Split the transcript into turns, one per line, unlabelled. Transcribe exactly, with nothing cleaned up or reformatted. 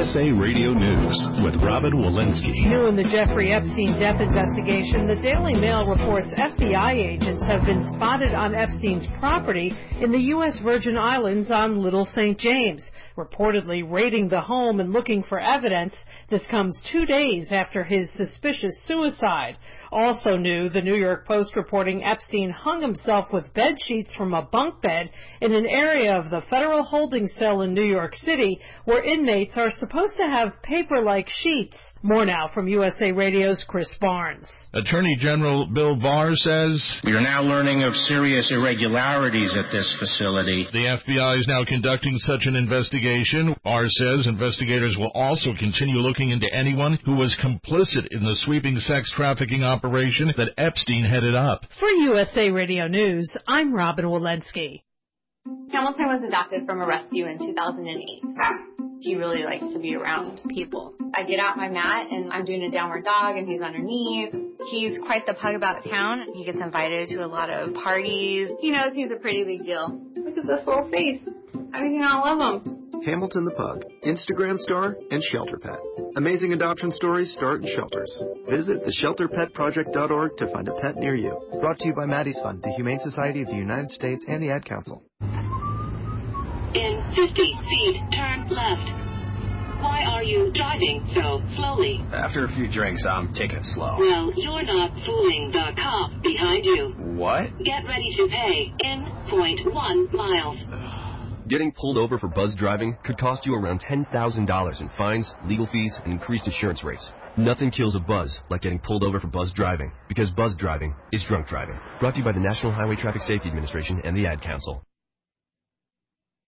S A Radio News with Robin Walensky.
New in the Jeffrey Epstein death investigation, the Daily Mail reports F B I agents have been spotted on Epstein's property in the U S Virgin Islands on Little Saint James, reportedly raiding the home and looking for evidence. This comes two days after his suspicious suicide. Also new, the New York Post reporting Epstein hung himself with bed sheets from a bunk bed in an area of the federal holding cell in New York City where inmates are supposed to have paper-like sheets. More now from U S A Radio's Chris Barnes.
Attorney General Bill Barr says,
"We are now learning of serious irregularities at this facility."
The F B I is now conducting such an investigation. Barr says investigators will also continue looking into anyone who was complicit in the sweeping sex trafficking operation that Epstein headed up.
For U S A Radio News, I'm Robin Walensky.
Hamilton was adopted from a rescue in two thousand eight. He really likes to be around people. I get out my mat and I'm doing a downward dog and he's underneath. He's quite the pug about town. He gets invited to a lot of parties. He knows he's a pretty big deal. Look at this little face. How do you not love him?
Hamilton the Pug, Instagram star, and Shelter Pet. Amazing adoption stories start in shelters. Visit the shelter pet project dot org to find a pet near you. Brought to you by Maddie's Fund, the Humane Society of the United States, and the Ad Council.
In fifty feet, turn left. Why are you driving so slowly?
After a few drinks, I'm taking it slow.
Well, you're not fooling the cop behind you.
What?
Get ready to pay in point one miles.
Getting pulled over for buzz driving could cost you around ten thousand dollars in fines, legal fees, and increased insurance rates. Nothing kills a buzz like getting pulled over for buzz driving, because buzz driving is drunk driving. Brought to you by the National Highway Traffic Safety Administration and the Ad Council.